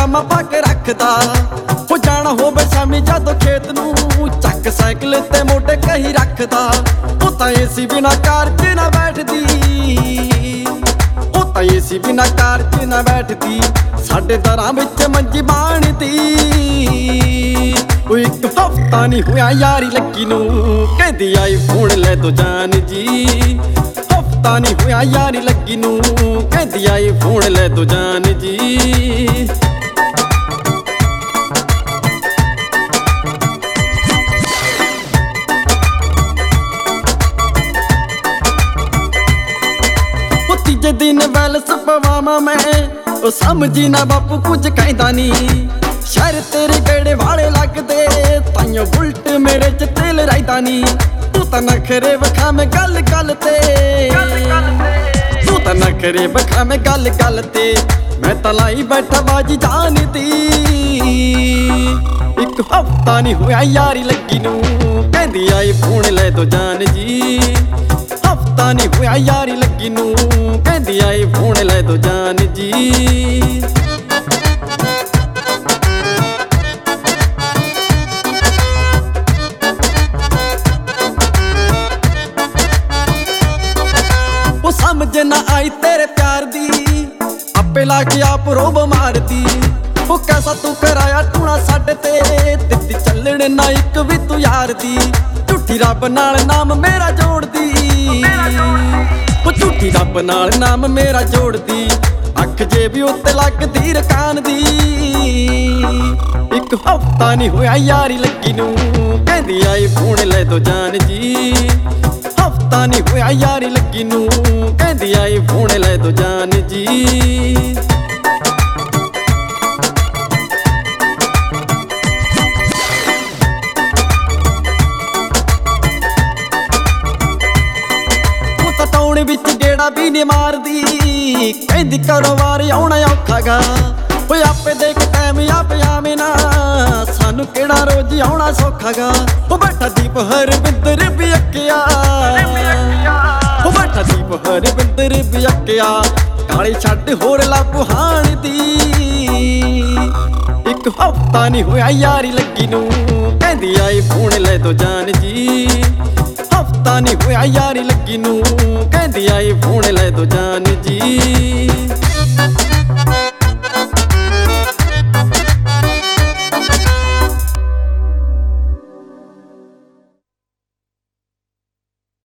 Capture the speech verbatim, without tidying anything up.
ਪਜਾਮਾ ਪਾ ਕੇ ਰੱਖਦਾ। ਉਹ ਜਾਣਾ ਹੋਵੇ ਸ਼ਾਮੀ ਜਦੋਂ ਖੇਤ ਨੂੰ, ਚੱਕ ਸਾਈਕਲ ਤੇ ਮੋਢੇ ਕਹੀ ਰੱਖਦਾ। ਉਹ ਤਾਂ ਏਸੀ ਬਿਨਾ ਕਾਰ 'ਚ ਨਾ ਬੈਠਦੀ, ਉਹ ਤਾਂ ਏਸੀ ਬਿਨਾ ਕਾਰ 'ਚ ਨਾ ਬੈਠਦੀ। ਸਾਡੇ ਦਰਾਂ ਵਿੱਚ ਮੰਜੀ ਬਾਣਦੀ। ਉਹ ਇੱਕ ਹਫ਼ਤਾ ਨੀ ਹੋਇਆ ਯਾਰੀ ਲੱਗੀ ਨੂੰ, ਕਹਿੰਦੀ ਆਈ ਫੋਨ ਲੈ ਦੋ ਜਾਨ ਜੀ। ਹਫ਼ਤਾ ਨੀ ਹੋਇਆ ਯਾਰੀ ਲੱਗੀ ਨੂੰ, ਕਹਿੰਦੀ ਆਈ ਫੋਨ ਲੈ ਦੋ ਜਾਨ ਜੀ। ਉਹ ਤੀਜੇ ਦਿਨ ਵੈਲਸ ਪਵਾਵਾਂ ਮੈਂ, ਉਹ ਸਮਝੀ ਨਾ ਬਾਪੂ ਕੁਝ ਕਹਿੰਦਾ ਨੀ। ਸ਼ਹਿਰ ਤੇਰੇ ਗੇੜੇ ਵਾਲੇ ਲੱਗਦੇ, ਤਾਈਓ ਬੁਲਟ ਮੇਰੇ 'ਚ ਤੇਲ ਰਹਿੰਦਾ ਨੀ। ਤੂੰ ਤਾਂ ਨਖਰੇ ਵਿਖਾਵੇਂ ਗੱਲ ਗੱਲ ਤੇ, ਤੂੰ ਤਾਂ ਨਖਰੇ ਵਿਖਾਵੇਂ ਗੱਲ ਗੱਲ ਤੇ। ਮੈਂ ਤਾਂ ਲਾਈ ਬੈਠਾ ਬਾਜੀ ਜਾਨ ਦੀ। ਇੱਕ ਹਫ਼ਤਾ ਨੀ ਹੋਇਆ ਯਾਰੀ ਲੱਗੀ ਨੂੰ, ਕਹਿੰਦੀ ਆਈ ਫੋਨ ਲੈ ਦੋ ਜਾਨ ਜੀ। ਹਫ਼ਤਾ ਨੀ ਹੋਇਆ ਯਾਰੀ ਲੱਗੀ ਨੂੰ, ਕਹਿੰਦੀ ਆਈ ਫੋਨ ਲੈ ਦੋ ਜਾਨ ਜੀ। ਉਹ ਸਮਝ ਨਾ ਆਈ ਤੇਰੇ ਪਿਆਰ ਦੀ, ਆਪੇ ਲਾ ਕੇ ਆਪ ਰੋਬ ਮਾਰਦੀ। ਉਹ ਕੈਸਾ ਤੂੰ ਕਰਾਇਆ ਟੂਣਾ ਸਾਡੇ ਤੇ, ਦਿੱਤੀ ਚੱਲਣ ਨਾ ਇੱਕ ਵੀ ਤੂੰ ਯਾਰ ਦੀ। ਝੂਠੀ ਰੱਬ ਨਾਲ ਨਾਮ ਮੇਰਾ ਜੋੜਦੀ, ਉਹ ਝੂਠੀ ਰੱਬ ਨਾਲ ਨਾਮ ਮੇਰਾ ਜੋੜਦੀ। ਅੱਖ ਜੇ ਵੀ ਉੱਤੇ ਲੱਗਦੀ ਰਕਾਨ ਦੀ। ਇੱਕ ਹਫ਼ਤਾ ਨੀ ਹੋਇਆ ਯਾਰੀ ਲੱਗੀ ਨੂੰ, ਕਹਿੰਦੀ ਆਈ ਫੋਨ ਲੈ ਦੋ ਜਾਨ ਜੀ। ਹਫ਼ਤਾ ਨੀ ਹੋਇਆ ਯਾਰੀ ਲੱਗੀ ਨੂੰ, ਕਹਿੰਦੀ ਆਈ ਫੋਨ ਲੈ ਦੋ ਜਾਨ ਜੀ। ਉਹ ਤਾਂ ਟਾਉਣ ਵਿੱਚ ਗੇੜਾ ਵੀ ਨੀ ਮਾਰਦੀ, ਕਹਿੰਦੀ ਕਾਰੋਬਾਰ ਆਉਣਾ ਔਖਾ ਗਾ। ਓਏ ਆਪੇ ਦੇਖ ਟਾਈਮ ਆਪੇ ਆਵੇਂ ਨਾ, ਸਾਨੂੰ ਕਿਹੜਾ ਰੋਜ਼ ਆਉਣਾ ਸੌਖਾ ਗਾ। ਉਹ ਬੈਠਾ ਦੀਪ ਹਰਵਿੰਦਰ ਵੀ ਅੱਕਿਆ, ਉਹ ਬੈਠਾ ਦੀਪ ਹਰਵਿੰਦਰ ਵੀ ਅੱਕਿਆ। ਕਾਲੀ ਛੱਡ ਹੋਰ ਲਾਗੂ ਹਾਣ ਦੀ। ਇੱਕ ਹਫ਼ਤਾ ਨੀ ਹੋਇਆ ਯਾਰੀ ਲੱਗੀ ਨੂੰ, ਕਹਿੰਦੀ ਆਈ ਫੋਨ ਲੈ ਦੋ ਜਾਨ ਜੀ। ਹਫ਼ਤਾ ਨੀ ਹੋਇਆ ਯਾਰੀ ਲੱਗੀ ਨੂੰ, ਕਹਿੰਦੀ ਆਈ ਫੋਨ ਲੈ ਦੋ ਜਾਨ ਜੀ।